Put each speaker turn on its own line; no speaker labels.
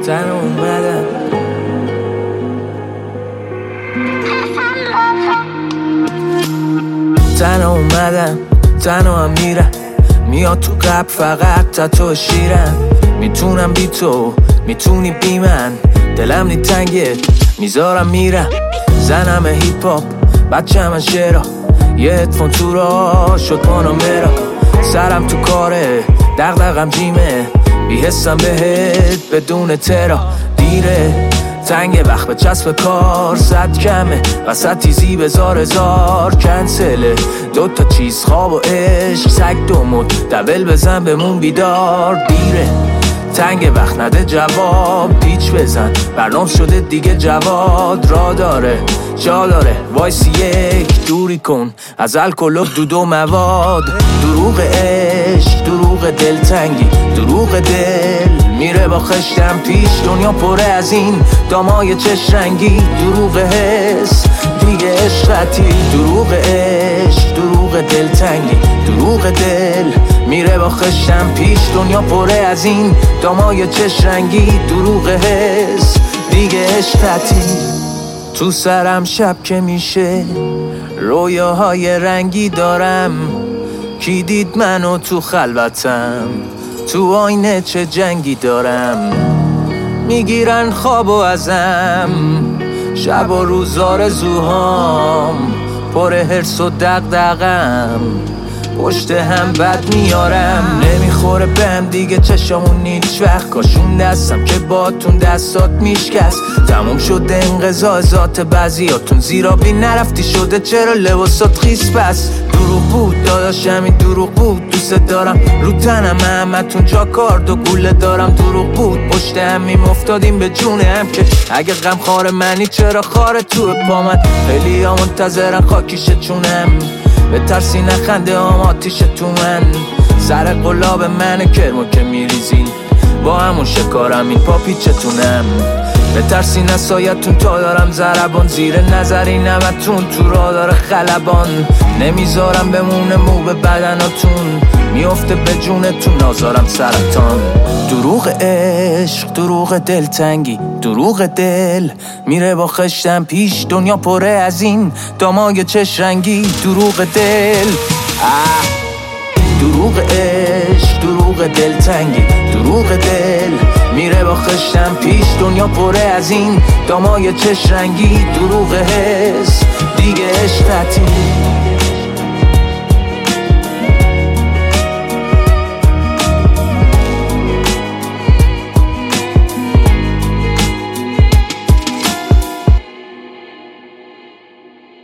تنها اومدم تنها اومدم تنها هم میرم میاد تو قلب فقط تا تو شیرم میتونم بی تو میتونی بی من دلم نی تنگه میذارم میرم زنم هیپ هاپ بچه من شعرا یه هدفون تو را شد پانامرا سرم تو کاره دغدغم جیمه بیحسم بهت بدون ترا دیره تنگ وقت به چسب کار صد کمه وسط تیزی بزار هزار کنسله دوتا چیز خواب و عشق سگ دومد دبل بزن بمون بیدار دیره تنگ وقت نده جواب پیچ بزن برنامه شده دیگه جواد را داره جا داره وایسی یک دوری کن از الکل و دود و مواد دروغ عشق دروغ دلتنگی دروغ دل میره با خشتم پیش دنیا پره از این دامای چش رنگی دروغ حس دیگه عشقتی دروغ عشق دروغ دلتنگی دروغ دل میره با خشتم پیش دنیا پره از این دامای چش رنگی دروغ حس دیگه عشقتی تو سرم شب که میشه رویاهای رنگی دارم کی دید منو تو خلوتم تو آینه چه جنگی دارم میگیرن خوابو ازم شب و روز آرزوهام پر حرص و دغدغم پشت هم بد میارم نمیخوره بهم دیگه چشامون هیچ وقت کاشون دستم که باتون دستات میشکست تموم شده انقضا ذات بعضیاتون زیرا بی نرفتی شده چرا لباسات خیس پس دروغ بود داداشم این دروغ بود دوست دارم رو تنم همتون جا کارد و گوله دارم دروغ بود پشت همیم افتادیم به جون هم که اگه غم خار منی چرا خار تو پا من خیلی ها منتظرن خاکیشه چونم به ترسی نخنده هم آتیش تو من سر قلاب منه کرمو که میریزین با همون شکارم این پا پیچتونم به ترسی نسایتون تا دارم ضربان زیر نظری نمتون تو را داره خلبان نمیذارم بمونه مو به بدناتون میفته به جونتون نازارم سرطان دروغ عشق دروغ دلتنگی دروغ دل میره با خشتم پیش دنیا پره از این دامای چش رنگی دروغ دل دروغ عشق دروغ دلتنگی دروغ دل میره با خشتم پیش دنیا پره از این دامای چش رنگی دروغ حس دیگه عشقتی